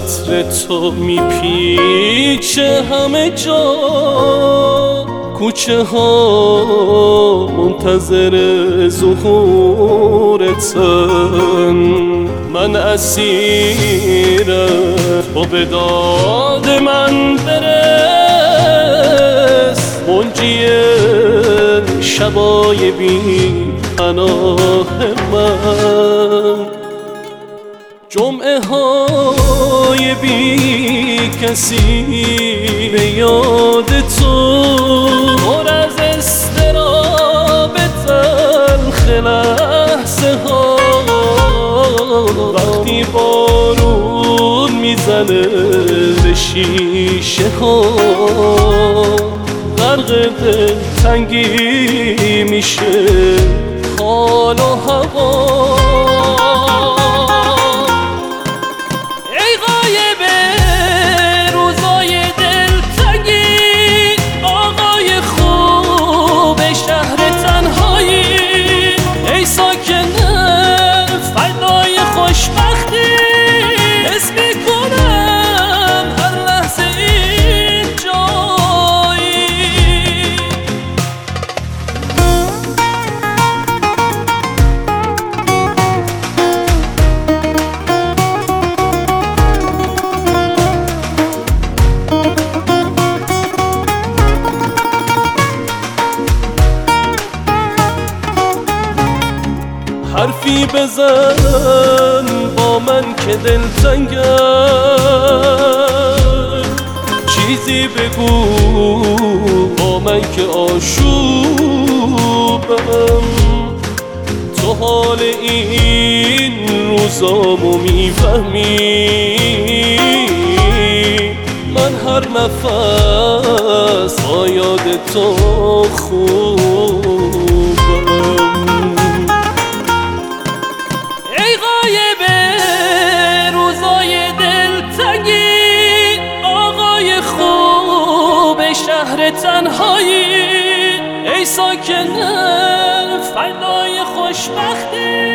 عطر تو میپیچه همه جا، کوچه ها منتظر ظهورتن. من اسیرم، تو به داد من برس، منجی شبای بی پناه من. جمعه های بی کسی به یاد تو، پر از اضطراب تلخ لحظه ها. وقتی بارون میزنه به شیشه ها، غرق دلتنگی میشه حال و هوا. حرفی بزن با من که دلتنگم، چیزی بگو با من که آشوبم. تو حال این روزامو میفهمی، من هر نفس با یاد تو خوبم. شهر تنهایی، ای ساکن فضای خوشبختی.